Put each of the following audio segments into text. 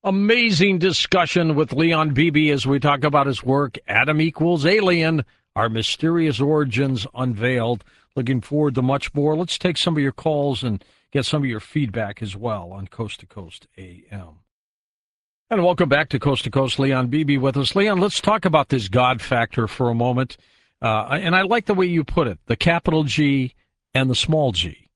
Amazing discussion with Leon Beebe as we talk about his work, Adam Equals Alien, Our Mysterious Origins Unveiled. Looking forward to much more. Let's take some of your calls and get some of your feedback as well on Coast to Coast AM. And welcome back to Coast. Leon Beebe with us. Leon, let's talk about this God factor for a moment. And I like the way you put it, the capital G and the small g.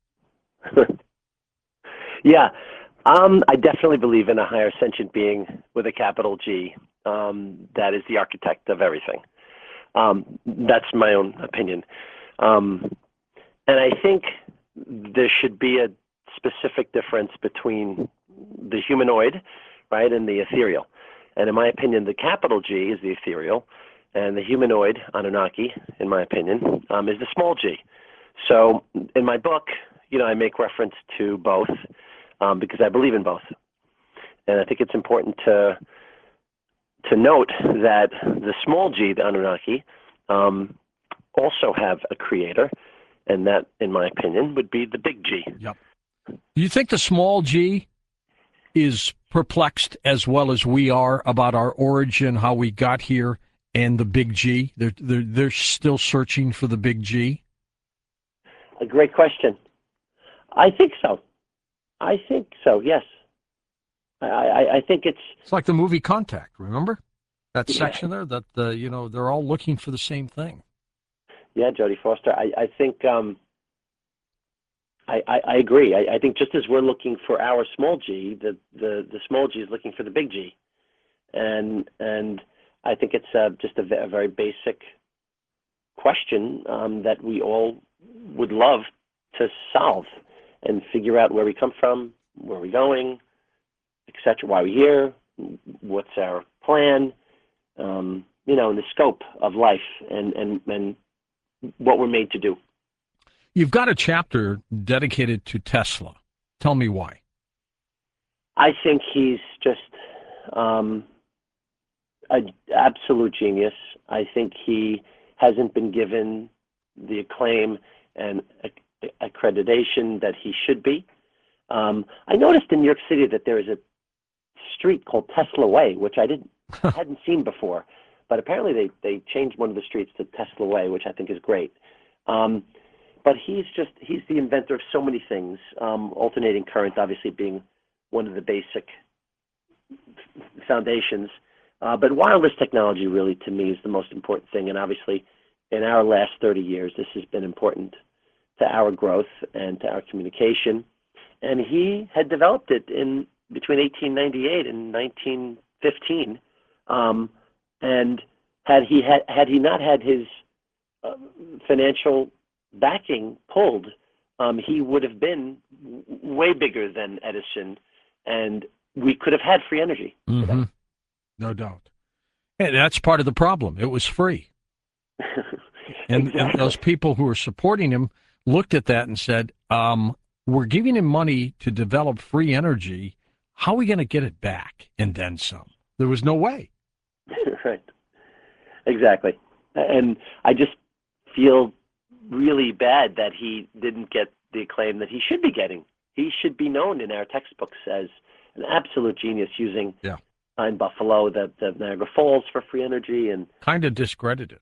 Yeah. I definitely believe in a higher sentient being with a capital G that is the architect of everything. That's my own opinion. And I think there should be a specific difference between the humanoid, right, and the ethereal. And in my opinion, the capital G is the ethereal, and the humanoid, Anunnaki, in my opinion, is the small g. So in my book, I make reference to both. Because I believe in both. And I think it's important to note that the small g, the Anunnaki, also have a creator, and that, in my opinion, would be the big G. Yep. Do you think the small g is perplexed as well as we are about our origin, how we got here, and the big G? They're still searching for the big G? A great question. I think so. Yes. I think it's like the movie Contact. Remember that section there? That they're all looking for the same thing. Yeah, Jodie Foster. I think I agree. I think just as we're looking for our small g, the small g is looking for the big G, and I think it's just a very basic question that we all would love to solve and figure out where we come from, where we're going, etc., why we're here, what's our plan, and the scope of life and what we're made to do. You've got a chapter dedicated to Tesla. Tell me why. I think he's just an absolute genius. I think he hasn't been given the acclaim and accreditation that he should be. I noticed in New York City that there is a street called Tesla Way, which I hadn't seen before, but apparently they changed one of the streets to Tesla Way, which I think is great. But he's the inventor of so many things, alternating current obviously being one of the basic foundations. But wireless technology really, to me, is the most important thing. And obviously, in our last 30 years, this has been important to our growth and to our communication. And he had developed it in between 1898 and 1915. And had he not had his financial backing pulled, he would have been way bigger than Edison, and we could have had free energy. Mm-hmm. No doubt. And that's part of the problem. It was free. And those people who were supporting him looked at that and said, we're giving him money to develop free energy. How are we going to get it back? And then some. There was no way. Right. Exactly. And I just feel really bad that he didn't get the acclaim that he should be getting. He should be known in our textbooks as an absolute genius using in Buffalo the Niagara Falls for free energy and kind of discredited.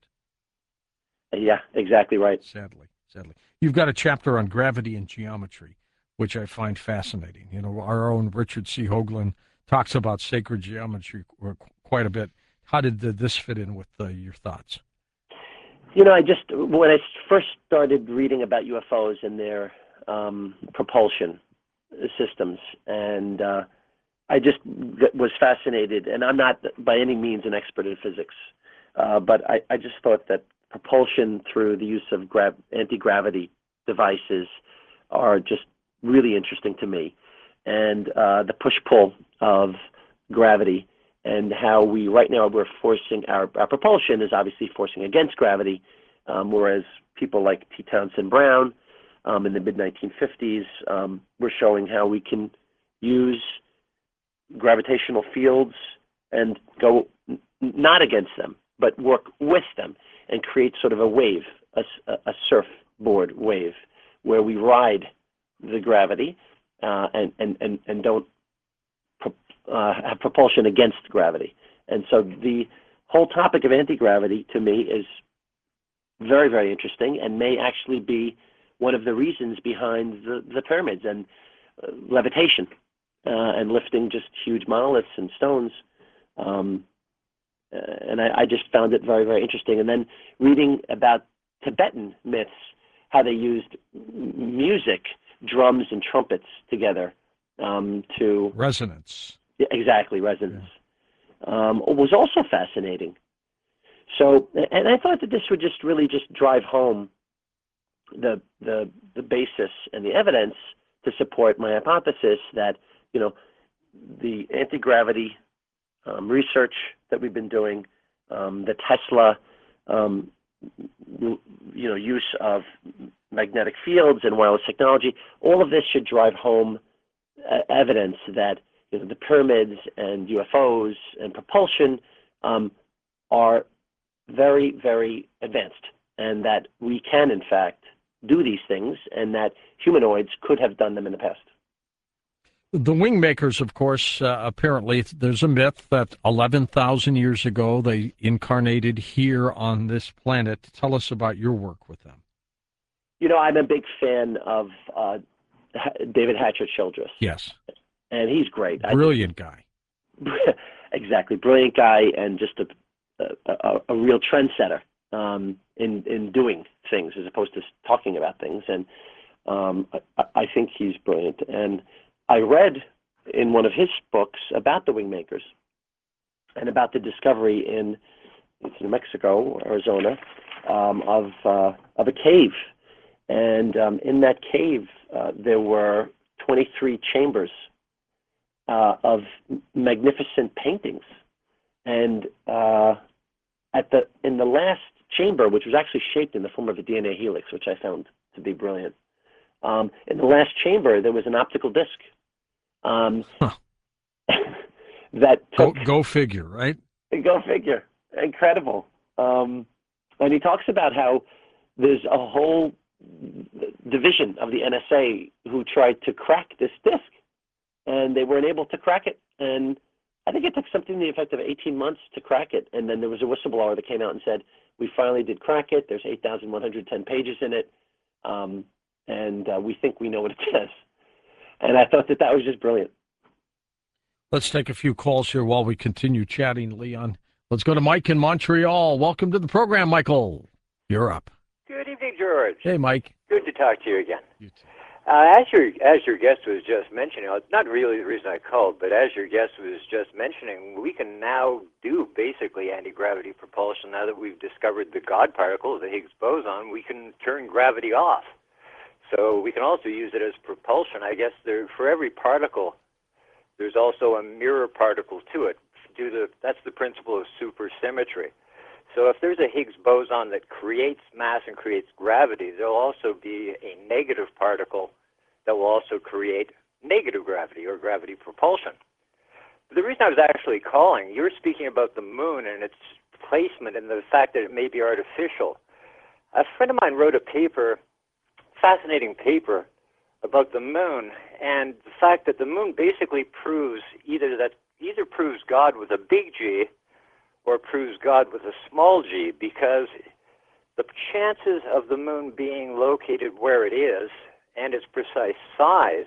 Yeah, exactly right. Sadly. You've got a chapter on gravity and geometry, which I find fascinating. Our own Richard C. Hoagland talks about sacred geometry quite a bit. How did this fit in with your thoughts? When I first started reading about UFOs and their propulsion systems, and I just was fascinated, and I'm not by any means an expert in physics, but I just thought that propulsion through the use of anti-gravity devices are just really interesting to me. And the push-pull of gravity and how right now we're forcing our propulsion is obviously forcing against gravity, whereas people like T. Townsend Brown in the mid-1950s were showing how we can use gravitational fields and go not against them, but work with them and create sort of a wave, a surfboard wave, where we ride the gravity and don't have propulsion against gravity. And so the whole topic of anti-gravity to me is very, very interesting and may actually be one of the reasons behind the pyramids and levitation and lifting just huge monoliths and stones. And I just found it very, very interesting. And then reading about Tibetan myths, how they used music, drums and trumpets together to... Resonance. Exactly, resonance. Yeah. Was also fascinating. So, and I thought that this would just really just drive home the basis and the evidence to support my hypothesis that, you know, the anti-gravity research that we've been doing, the Tesla, use of magnetic fields and wireless technology, all of this should drive home evidence that, you know, the pyramids and UFOs and propulsion are very, very advanced, and that we can, in fact, do these things, and that humanoids could have done them in the past. The wing makers, of course, apparently there's a myth that 11,000 years ago they incarnated here on this planet. Tell us about your work with them. You know, I'm a big fan of David Hatcher Childress. Yes. And he's great. Brilliant guy. Exactly. Brilliant guy and just a real trendsetter in doing things as opposed to talking about things. And I think he's brilliant. And I read in one of his books about the wing makers and about the discovery in New Mexico, Arizona, of a cave. And in that cave, there were 23 chambers of magnificent paintings. And in the last chamber, which was actually shaped in the form of a DNA helix, which I found to be brilliant, in the last chamber, there was an optical disc. That took, go figure, right? Go figure. Incredible. And he talks about how there's a whole division of the NSA who tried to crack this disc, and they weren't able to crack it. And I think it took something to the effect of 18 months to crack it. And then there was a whistleblower that came out and said, we finally did crack it. There's 8,110 pages in it. And we think we know what it says. And I thought that was just brilliant. Let's take a few calls here while we continue chatting, Leon. Let's go to Mike in Montreal. Welcome to the program, Michael. You're up. Good evening, George. Hey, Mike. Good to talk to you again. You too. As your guest was just mentioning, not really the reason I called, but as your guest was just mentioning, we can now do basically anti-gravity propulsion. Now that we've discovered the God particle, the Higgs boson, we can turn gravity off. So we can also use it as propulsion. I guess for every particle, there's also a mirror particle to it. That's the principle of supersymmetry. So if there's a Higgs boson that creates mass and creates gravity, there'll also be a negative particle that will also create negative gravity or gravity propulsion. But the reason I was actually calling, you were speaking about the moon and its placement and the fact that it may be artificial. A friend of mine wrote a paper, fascinating paper, about the moon and the fact that the moon basically proves either proves God with a big G or proves God with a small g, because the chances of the moon being located where it is and its precise size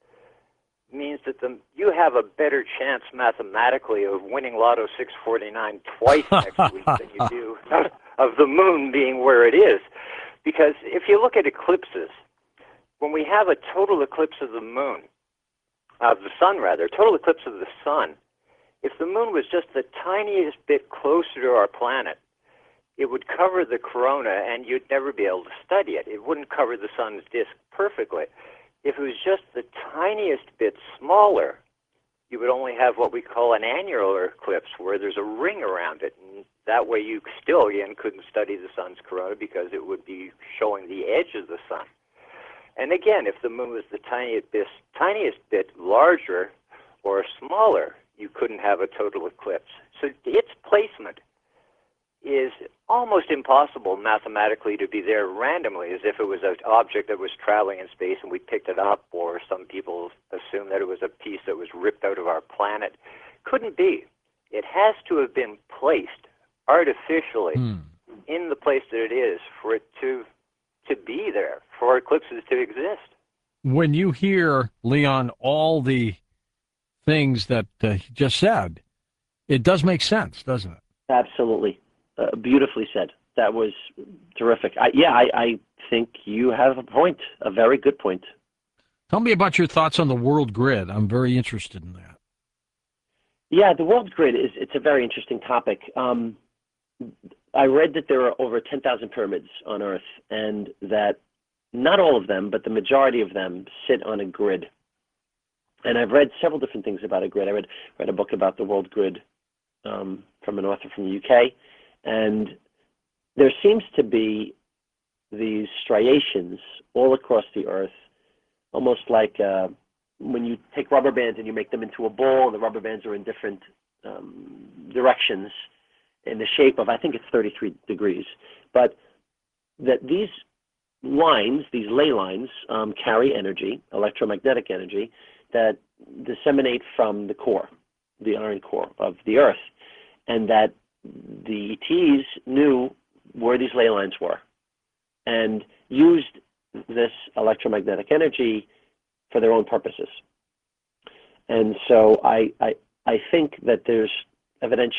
means that you have a better chance mathematically of winning Lotto 649 twice next week than you do of the moon being where it is. Because if you look at eclipses, when we have a total eclipse of the moon, of the sun rather, total eclipse of the sun, if the moon was just the tiniest bit closer to our planet, it would cover the corona and you'd never be able to study it. It wouldn't cover the sun's disk perfectly. If it was just the tiniest bit smaller, you would only have what we call an annular eclipse, where there's a ring around it. And that way you still, again, couldn't study the sun's corona because it would be showing the edge of the sun. And again, if the moon was the tiniest bit larger or smaller, you couldn't have a total eclipse. So its placement is almost impossible mathematically to be there randomly, as if it was an object that was traveling in space and we picked it up, or some people assume that it was a piece that was ripped out of our planet. Couldn't be. It has to have been placed artificially in the place that it is for it to be there, for eclipses to exist. When you hear, Leon, all the things that he just said, it does make sense, doesn't it? Absolutely. Beautifully said. That was terrific. I think you have a point, a very good point. Tell me about your thoughts on the world grid. I'm very interested in that. Yeah, the world grid it's a very interesting topic. I read that there are over 10,000 pyramids on Earth, and that not all of them, but the majority of them sit on a grid. And I've read several different things about a grid. I read a book about the world grid from an author from the UK, and there seems to be these striations all across the Earth, almost like when you take rubber bands and you make them into a ball, and the rubber bands are in different directions in the shape of, I think it's 33 degrees, but that these lines, these ley lines, carry energy, electromagnetic energy, that disseminate from the core, the iron core of the Earth, and that the ETs knew where these ley lines were and used this electromagnetic energy for their own purposes. And so I think that there's evidence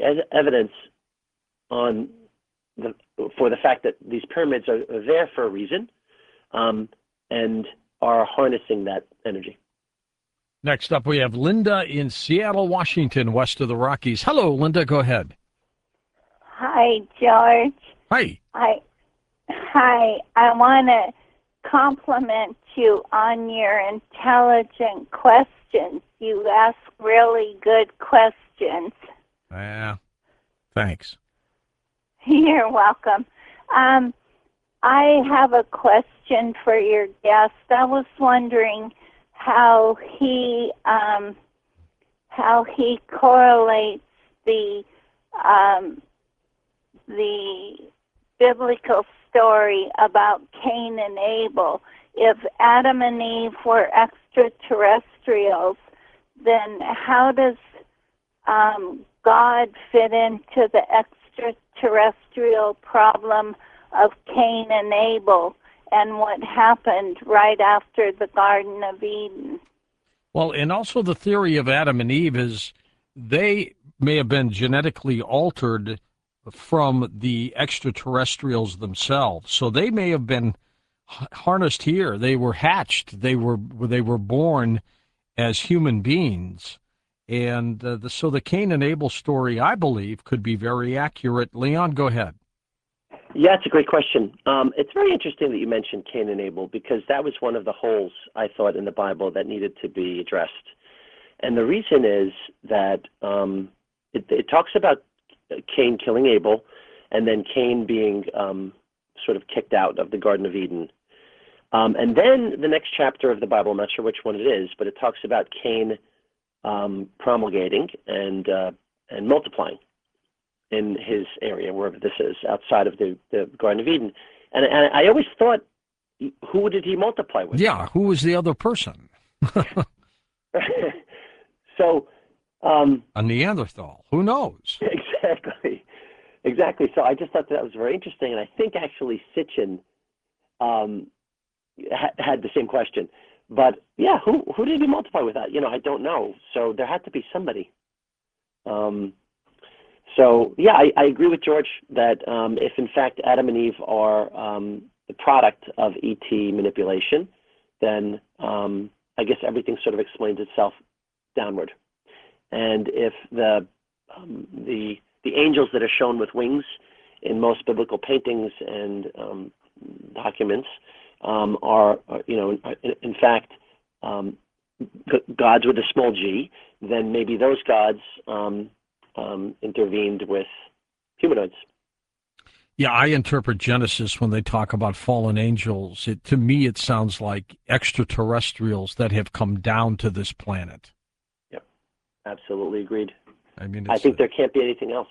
on for the fact that these pyramids are there for a reason, and are harnessing that energy. Next up, we have Linda in Seattle, Washington, west of the Rockies. Hello, Linda. Go ahead. Hi, George. Hi. Hi. I want to compliment you on your intelligent questions. You ask really good questions. Thanks. You're welcome. I have a question for your guest. I was wondering how he correlates the biblical story about Cain and Abel. If Adam and Eve were extraterrestrials, then how does God fit into the extraterrestrial problem of Cain and Abel and what happened right after the Garden of Eden? Well, and also the theory of Adam and Eve is they may have been genetically altered from the extraterrestrials themselves. So they may have been harnessed here. They were hatched. They were born as human beings. And so the Cain and Abel story, I believe, could be very accurate. Leon, go ahead. Yeah, it's a great question. It's very interesting that you mentioned Cain and Abel, because that was one of the holes, I thought, in the Bible that needed to be addressed. And the reason is that it talks about Cain killing Abel, and then Cain being sort of kicked out of the Garden of Eden. And then the next chapter of the Bible, I'm not sure which one it is, but it talks about Cain promulgating and multiplying in his area, wherever this is, outside of the Garden of Eden. And I always thought, who did he multiply with? Yeah, who was the other person? So... a Neanderthal. Who knows? Exactly. So I just thought that was very interesting, and I think actually Sitchin had the same question. But yeah, who did he multiply with that? I don't know. So there had to be somebody. So yeah, I agree with George that if in fact Adam and Eve are the product of ET manipulation, then I guess everything sort of explains itself downward. And if the angels that are shown with wings in most biblical paintings and documents are in fact gods with a small g, then maybe those gods intervened with humanoids. Yeah, I interpret Genesis when they talk about fallen angels. To me, it sounds like extraterrestrials that have come down to this planet. Yep, absolutely agreed. I mean, I think there can't be anything else.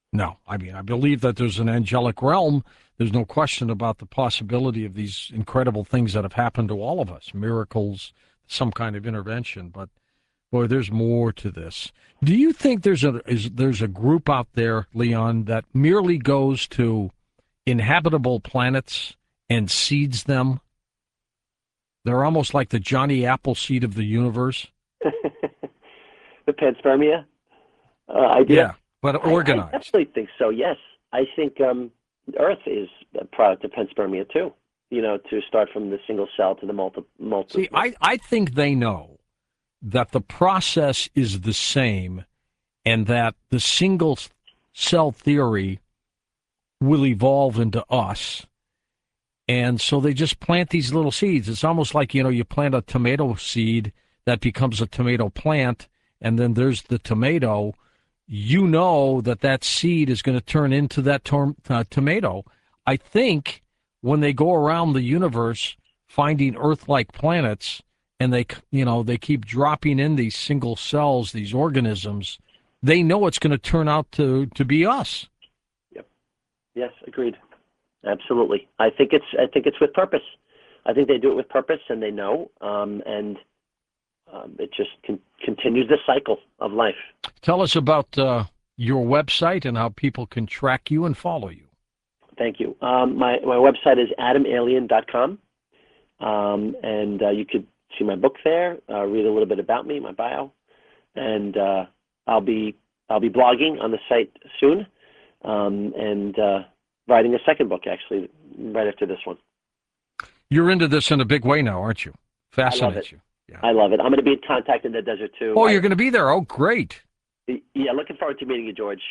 No, I mean, I believe that there's an angelic realm. There's no question about the possibility of these incredible things that have happened to all of us, miracles, some kind of intervention. But boy, there's more to this. Do you think there's a group out there, Leon, that merely goes to inhabitable planets and seeds them? They're almost like the Johnny Appleseed of the universe. The panspermia idea? Yeah, but organized. I absolutely think so, yes. I think Earth is a product of panspermia, too, to start from the single cell to the multiple. See, I think they know that the process is the same and that the single cell theory will evolve into us. And so they just plant these little seeds. It's almost like, you plant a tomato seed that becomes a tomato plant, and then there's the tomato. You know that seed is going to turn into that tomato. I think when they go around the universe finding Earth-like planets, and they keep dropping in these single cells, these organisms, they know it's going to turn out to be us. Yep. Yes, agreed. Absolutely. I think it's with purpose. I think they do it with purpose, and they know, and it just continues the cycle of life. Tell us about your website and how people can track you and follow you. Thank you. My website is adamalien.com, and you could see my book there, read a little bit about me, my bio, and I'll be blogging on the site soon, and writing a second book, actually, right after this one. You're into this in a big way now, aren't you? Fascinates you. Yeah. I love it. I'm going to be in contact in the desert, too. Oh, you're going to be there? Oh, great. Yeah, looking forward to meeting you, George.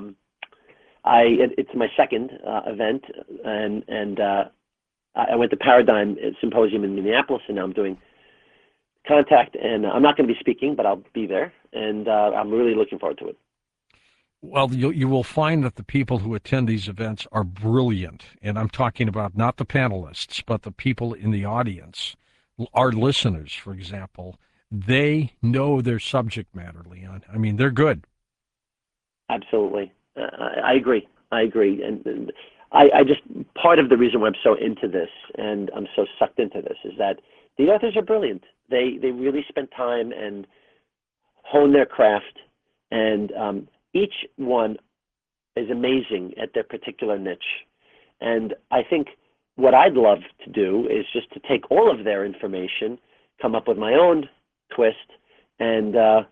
It's my second event, and I went to Paradigm Symposium in Minneapolis, and now I'm doing Contact, and I'm not going to be speaking, but I'll be there, and I'm really looking forward to it. Well, you will find that the people who attend these events are brilliant, and I'm talking about not the panelists, but the people in the audience, our listeners, for example. They know their subject matter, Leon. I mean, they're good. Absolutely. I agree. And I just, part of the reason why I'm so into this and I'm so sucked into this is that the authors are brilliant. They really spend time and hone their craft, and each one is amazing at their particular niche. And I think what I'd love to do is just to take all of their information, come up with my own twist, and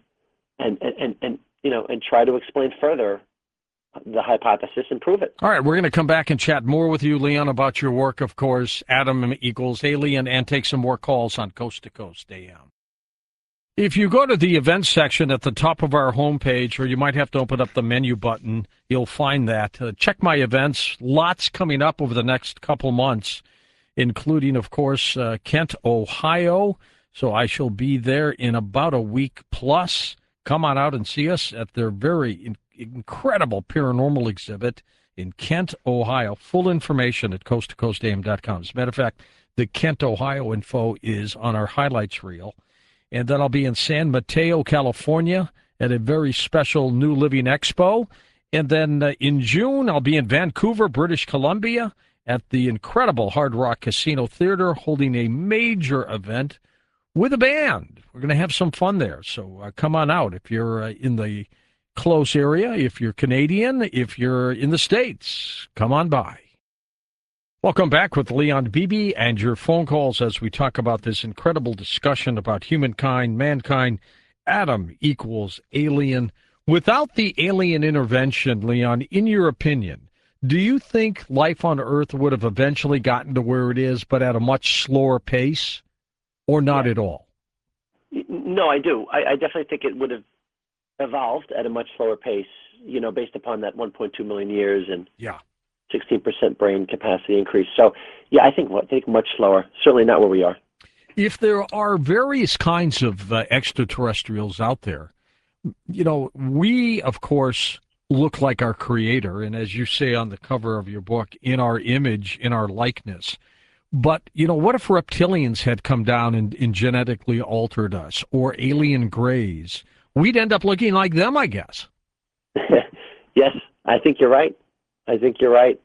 try to explain further the hypothesis and prove it. All right, we're going to come back and chat more with you, Leon, about your work, of course, Adam equals Alien, and take some more calls on Coast to Coast AM. If you go to the events section at the top of our homepage, or you might have to open up the menu button, you'll find that. Check my events. Lots coming up over the next couple months, including, of course, Kent, Ohio. So I shall be there in about a week plus. Come on out and see us at their very incredible paranormal exhibit in Kent, Ohio. Full information at coasttocoastam.com. As a matter of fact, the Kent, Ohio info is on our highlights reel. And then I'll be in San Mateo, California at a very special New Living Expo. And then in June, I'll be in Vancouver, British Columbia at the incredible Hard Rock Casino Theater holding a major event with a band. We're going to have some fun there. So come on out if you're in the close area, if you're Canadian, if you're in the States, come on by. Welcome back with Leon Beebe and your phone calls as we talk about this incredible discussion about humankind, mankind, Adam equals alien. Without the alien intervention, Leon, in your opinion, do you think life on Earth would have eventually gotten to where it is, but at a much slower pace, or not at all? No, I do. I definitely think it would have evolved at a much slower pace, based upon that 1.2 million years and 16% brain capacity increase. So, I think much slower. Certainly not where we are. If there are various kinds of extraterrestrials out there, we, of course, look like our creator, and as you say on the cover of your book, in our image, in our likeness. But, what if reptilians had come down and genetically altered us, or alien grays? We'd end up looking like them, I guess. Yes, I think you're right. I think you're right.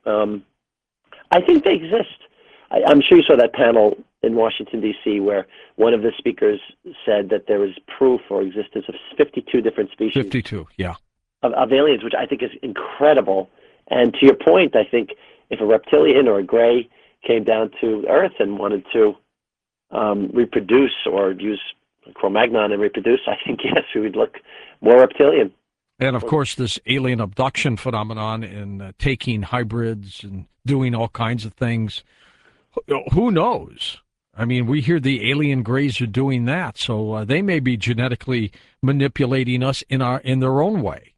I think they exist. I'm sure you saw that panel in Washington, D.C., where one of the speakers said that there was proof or existence of 52 different species 52, yeah. of aliens, which I think is incredible. And to your point, I think if a reptilian or a gray came down to Earth and wanted to reproduce or use Cro-Magnon and reproduce, I think, yes, we would look more reptilian. And, of course, this alien abduction phenomenon and taking hybrids and doing all kinds of things. Who knows? I mean, we hear the alien grays are doing that, so they may be genetically manipulating us in their own way.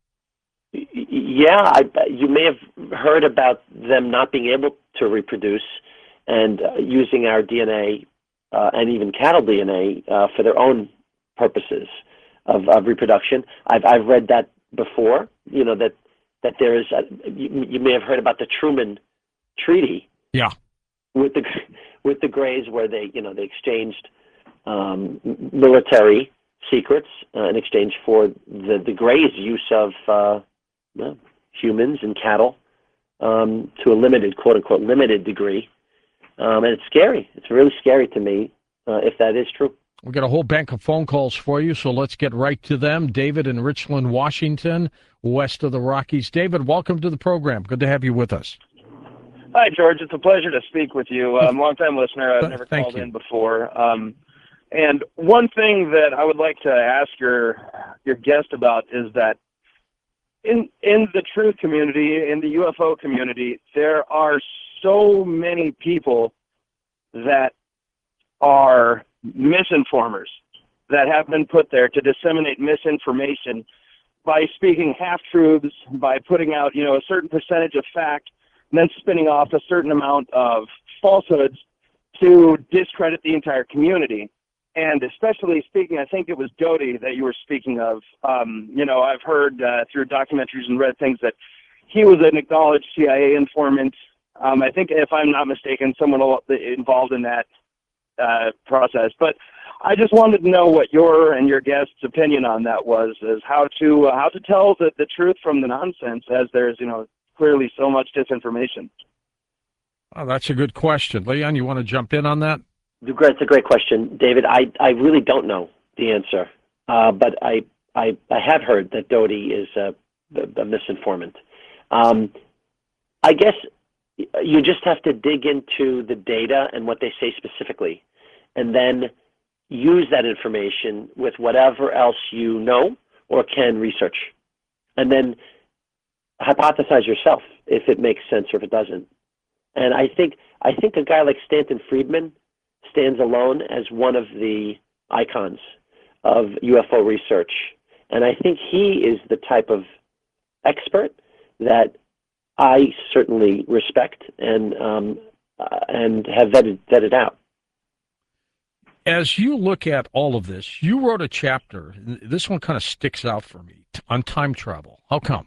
Yeah, you may have heard about them not being able to reproduce and using our DNA and even cattle DNA for their own purposes of reproduction. I've read that before. You know that there is. You may have heard about the Truman Treaty. Yeah. With the Greys, where they exchanged military secrets in exchange for the Greys' use of humans and cattle to a limited, quote unquote, limited degree, and it's scary. It's really scary to me if that is true. We've got a whole bank of phone calls for you, so let's get right to them. David in Richland, Washington, west of the Rockies. David, welcome to the program. Good to have you with us. Hi, George. It's a pleasure to speak with you. I'm a long-time listener. I've never called in before. And one thing that I would like to ask your guest about is that in the truth community, in the UFO community, there are so many people that are misinformers that have been put there to disseminate misinformation by speaking half-truths, by putting out, a certain percentage of fact, and then spinning off a certain amount of falsehoods to discredit the entire community. And especially speaking, I think it was Doty that you were speaking of. I've heard through documentaries and read things that he was an acknowledged CIA informant. I think, if I'm not mistaken, someone involved in that process. But I just wanted to know what your and your guest's opinion on that was, is how to tell the truth from the nonsense, as there's, clearly so much disinformation. Oh, that's a good question. Leon, you want to jump in on that? It's a great question, David. I really don't know the answer, but I have heard that Doty is a misinformant. I guess you just have to dig into the data and what they say specifically, and then use that information with whatever else you know or can research, and then hypothesize yourself if it makes sense or if it doesn't. And I think a guy like Stanton Friedman stands alone as one of the icons of UFO research. And I think he is the type of expert that I certainly respect and have vetted out. As you look at all of this, you wrote a chapter. This one kind of sticks out for me on time travel. How come?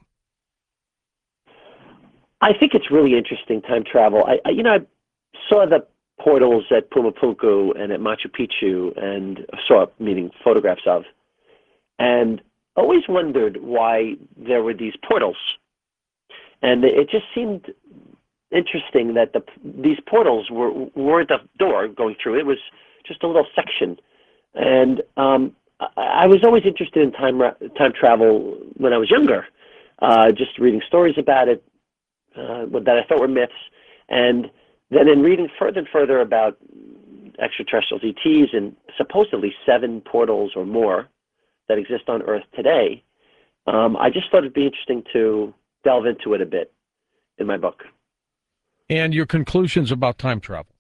I think it's really interesting, time travel. I saw the portals at Pumapunku and at Machu Picchu, and meaning photographs of, and always wondered why there were these portals. And it just seemed interesting that these portals weren't a door going through. It was just a little section. And I was always interested in time travel when I was younger, just reading stories about it, that I thought were myths. And then in reading further and further about extraterrestrials, ETs, and supposedly 7 portals or more that exist on Earth today, I just thought it'd be interesting to delve into it a bit in my book. And your conclusions about time travel?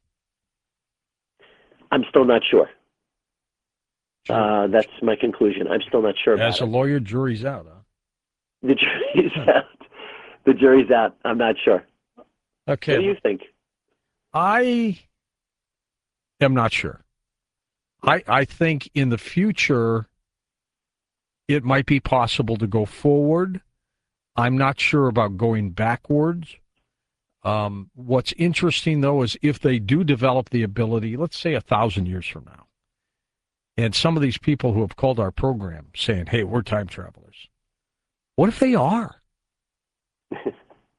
I'm still not sure. That's my conclusion. I'm still not sure about it. As a lawyer, jury's out, huh? The jury's out. The jury's out. I'm not sure. Okay. What do you think? I am not sure. I think in the future it might be possible to go forward. I'm not sure about going backwards. What's interesting, though, is if they do develop the ability, let's say 1,000 years from now, and some of these people who have called our program saying, hey, we're time travelers. What if they are?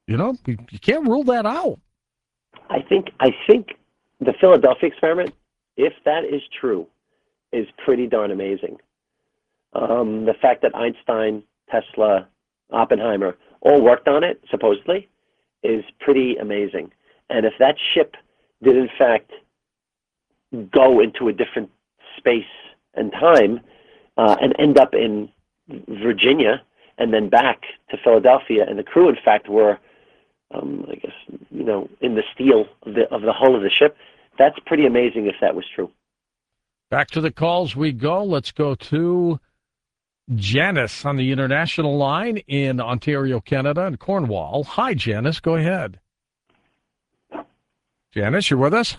You can't rule that out. I think the Philadelphia experiment, if that is true, is pretty darn amazing. The fact that Einstein, Tesla, Oppenheimer all worked on it, supposedly, is pretty amazing. And if that ship did in fact go into a different space and time and end up in Virginia and then back to Philadelphia, and the crew in fact were, I guess, in the steel of the hull of the ship, that's pretty amazing if that was true. Back to the calls we go. Let's go to Janice on the international line in Ontario, Canada, and Cornwall. Hi, Janice. Go ahead. Janice, you're with us?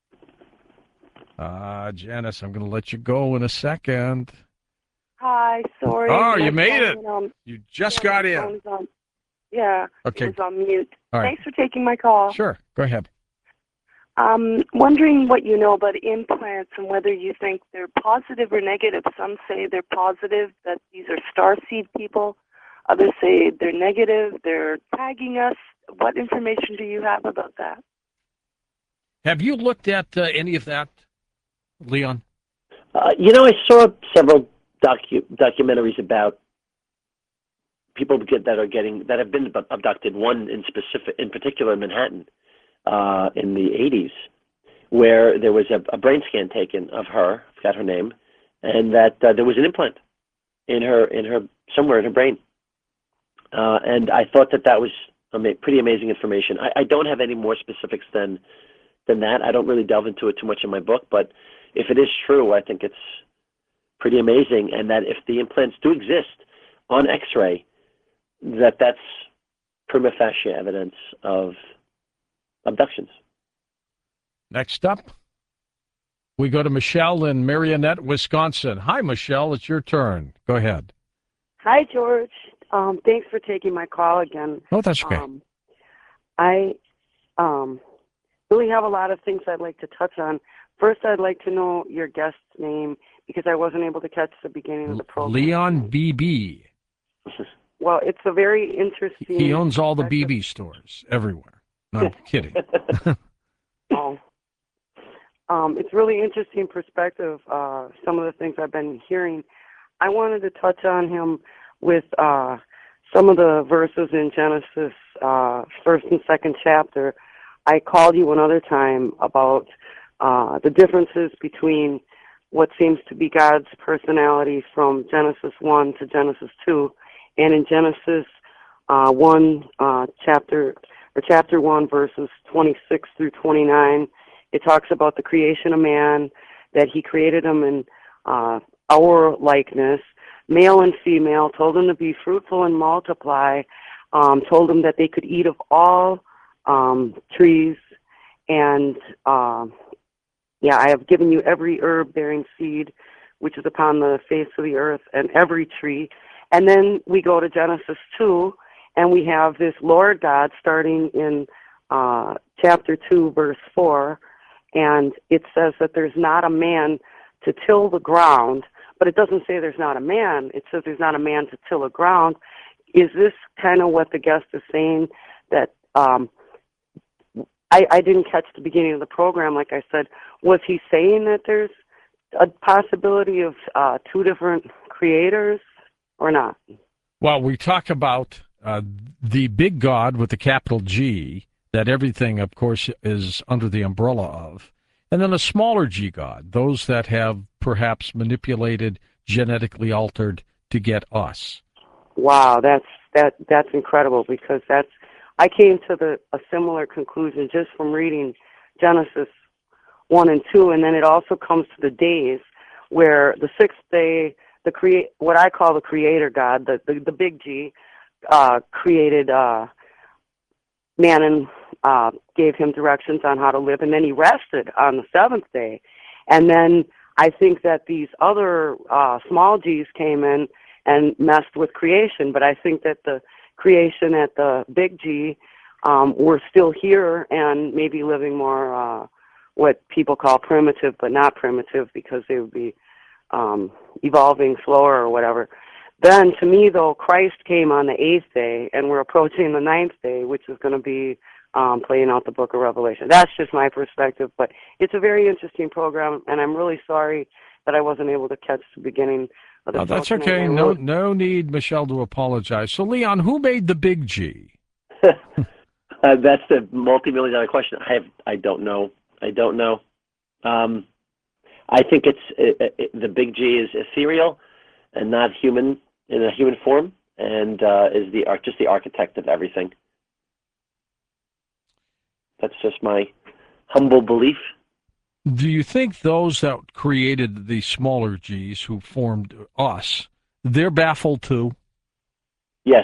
Janice, I'm going to let you go in a second. Hi, sorry. Oh, you made it. You just got in. Okay. It was on mute. All right. Thanks for taking my call. Sure. Go ahead. Wondering what you know about implants and whether you think they're positive or negative. Some say they're positive, that these are starseed people. Others say they're negative, they're tagging us. What information do you have about that? Have you looked at any of that, Leon? I saw several documentaries about people that have been abducted. One in particular, in Manhattan, in the 80s, where there was a brain scan taken of her, I forgot her name, and that there was an implant in her somewhere in her brain. And I thought that was pretty amazing information. I don't have any more specifics than that. I don't really delve into it too much in my book, but if it is true, I think it's pretty amazing, and that if the implants do exist on X-ray, that's prima facie evidence of abductions. Next up, we go to Michelle in Marionette, Wisconsin. Hi, Michelle. It's your turn. Go ahead. Hi, George. Thanks for taking my call again. Oh, that's okay. I really have a lot of things I'd like to touch on. First, I'd like to know your guest's name because I wasn't able to catch the beginning of the program. Leon BB. Well, it's a very interesting... He owns all the BB stores everywhere. No, I'm kidding. It's really interesting perspective, some of the things I've been hearing. I wanted to touch on him with some of the verses in Genesis, first and second chapter. I called you another time about the differences between what seems to be God's personality from Genesis 1 to Genesis 2. And in Genesis 1, chapter 1, verses 26 through 29, it talks about the creation of man, that he created him in our likeness, male and female, told them to be fruitful and multiply, told them that they could eat of all trees, and I have given you every herb bearing seed, which is upon the face of the earth, and every tree. And then we go to Genesis 2, and we have this Lord God starting in chapter 2, verse 4, and it says that there's not a man to till the ground, but it doesn't say there's not a man. It says there's not a man to till the ground. Is this kind of what the guest is saying, that I didn't catch the beginning of the program, like I said. Was he saying that there's a possibility of two different creators or not? Well, we talk about the big God with the capital G, that everything, of course, is under the umbrella of, and then a smaller G God, those that have perhaps manipulated, genetically altered to get us. Wow, that's incredible, because I came to a similar conclusion just from reading Genesis 1 and 2, and then it also comes to the days where the sixth day, what I call the creator God, the big G, created man and gave him directions on how to live, and then he rested on the seventh day. And then I think that these other small G's came in and messed with creation, but I think that the creation at the big G were still here and maybe living more what people call primitive, but not primitive, because they would be evolving slower or whatever. Then, to me, though, Christ came on the 8th day, and we're approaching the 9th day, which is going to be playing out the book of Revelation. That's just my perspective, but it's a very interesting program, and I'm really sorry that I wasn't able to catch the beginning of the show. That's okay. No need, Michelle, to apologize. So, Leon, who made the big G? That's the multi-million-dollar question. I don't know. I think the big G is ethereal and not human in a human form, and is just the architect of everything. That's just my humble belief. Do you think those that created the smaller G's who formed us, they're baffled too? Yes.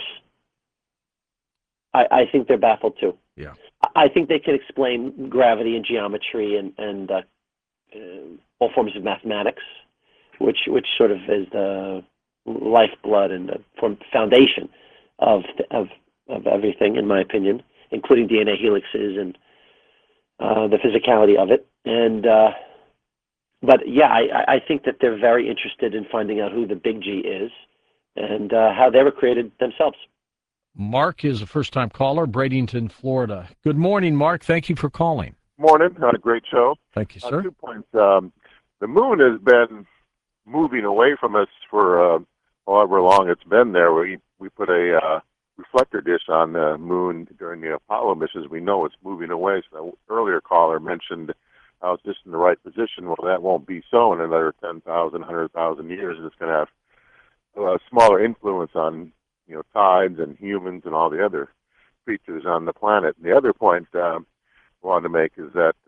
I think they're baffled too. Yeah. I think they can explain gravity and geometry and all forms of mathematics, which sort of is the lifeblood and the foundation of everything, in my opinion, including DNA helixes and the physicality of it. But yeah, I think that they're very interested in finding out who the big G is and how they were created themselves. Mark is a first-time caller, Bradenton, Florida. Good morning, Mark. Thank you for calling. Morning. Had a great show. Thank you, sir. 2 points. The moon has been moving away from us for however long it's been there. We put a reflector dish on the moon during the Apollo missions. We know it's moving away. So the earlier caller mentioned how it's just in the right position. Well, that won't be so in another 10,000, 100,000 years. It's going to have a smaller influence on tides and humans and all the other creatures on the planet. And the other point I wanted to make is that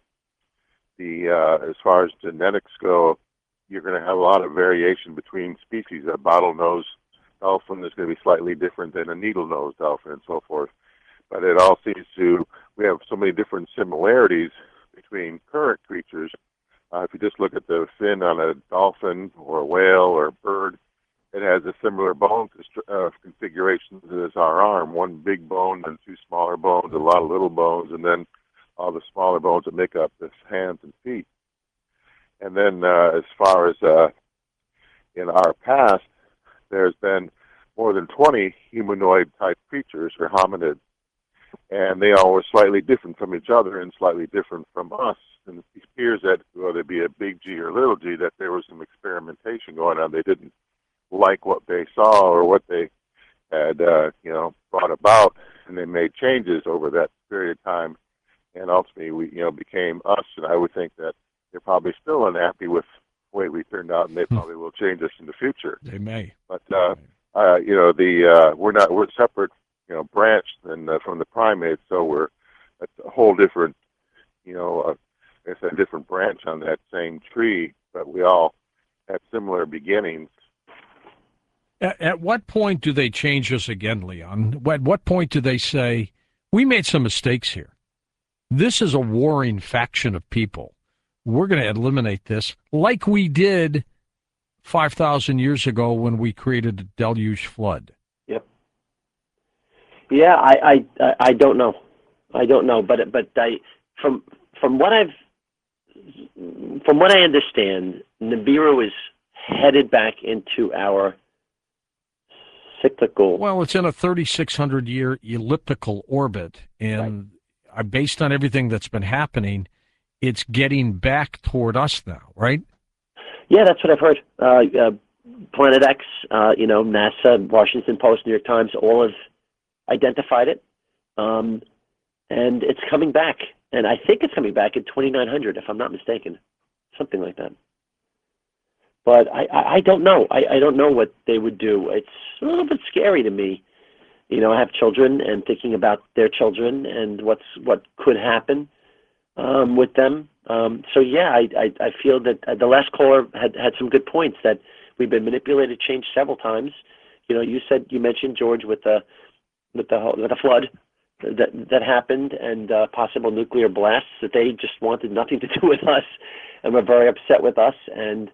as far as genetics go, you're going to have a lot of variation between species. A bottlenose dolphin is going to be slightly different than a needle-nosed dolphin and so forth. But it all seems we have so many different similarities between current creatures. If you just look at the fin on a dolphin or a whale or a bird, it has a similar bone configuration as our arm. One big bone and two smaller bones, a lot of little bones, and then all the smaller bones that make up the hands and feet. And then as far as in our past, there's been more than 20 humanoid-type creatures or hominids, and they all were slightly different from each other and slightly different from us. And it appears that whether it be a big G or little g, that there was some experimentation going on. They didn't like what they saw or what they had, brought about, and they made changes over that period of time. And ultimately, we, became us. And I would think that they're probably still unhappy with the way we turned out, and they probably will change us in the future. They may. But we're separate, branched from the primates, so that's a whole different, it's a different branch on that same tree, but we all had similar beginnings. At what point do they change us again, Leon? At what point do they say, we made some mistakes here? This is a warring faction of people. We're going to eliminate this like we did 5,000 years ago when we created the deluge flood. Yep. Yeah, I don't know. I don't know, but from what I understand, Nibiru is headed back into our cyclical. Well, it's in a 3,600-year elliptical orbit, and right. Based on everything that's been happening, it's getting back toward us now, right? Yeah, that's what I've heard. Planet X, NASA, Washington Post, New York Times, all have identified it, and it's coming back. And I think it's coming back in 2900, if I'm not mistaken, something like that. But I don't know. I don't know what they would do. It's a little bit scary to me. I have children and thinking about their children and what could happen with them. So yeah, I feel that the last caller had some good points, that we've been manipulated, changed several times. You mentioned, George, with the flood that happened and possible nuclear blasts, that they just wanted nothing to do with us and were very upset with us, and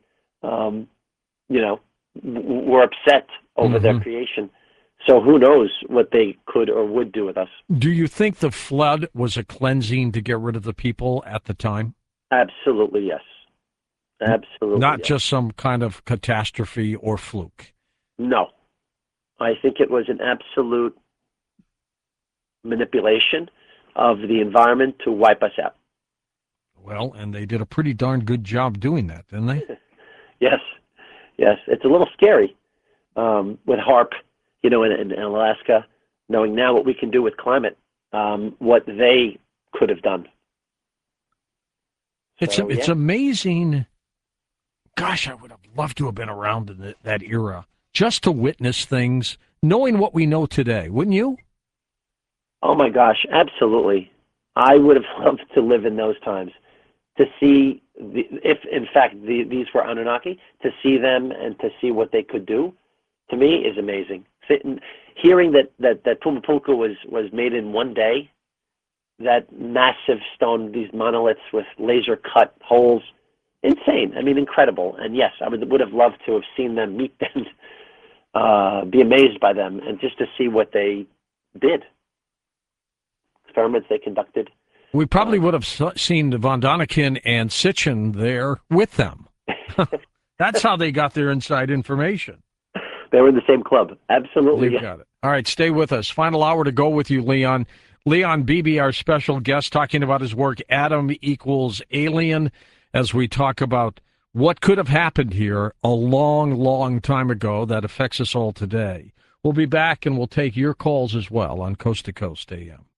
were upset over their creation. So who knows what they could or would do with us. Do you think the flood was a cleansing to get rid of the people at the time? Absolutely, yes. Absolutely. Not just some kind of catastrophe or fluke. No. I think it was an absolute manipulation of the environment to wipe us out. Well, and they did a pretty darn good job doing that, didn't they? Yes. It's a little scary with HAARP, in Alaska, knowing now what we can do with climate, what they could have done. It's amazing. Gosh, I would have loved to have been around in that era just to witness things, knowing what we know today, wouldn't you? Oh my gosh, absolutely. I would have loved to live in those times, to see if in fact these were Anunnaki, to see them and to see what they could do, to me is amazing. Hearing that Pumapulku was made in one day, that massive stone, these monoliths with laser cut holes, insane. I mean, incredible. And yes, I would have loved to have seen them, meet them, be amazed by them, and just to see what they did. Experiments they conducted. We probably would have seen Von Daniken and Sitchin there with them. That's how they got their inside information. They were in the same club. Absolutely. You got it. All right, stay with us. Final hour to go with you, Leon. Leon Beebe, our special guest, talking about his work, Adam Equals Alien, as we talk about what could have happened here a long, long time ago that affects us all today. We'll be back, and we'll take your calls as well on Coast to Coast AM.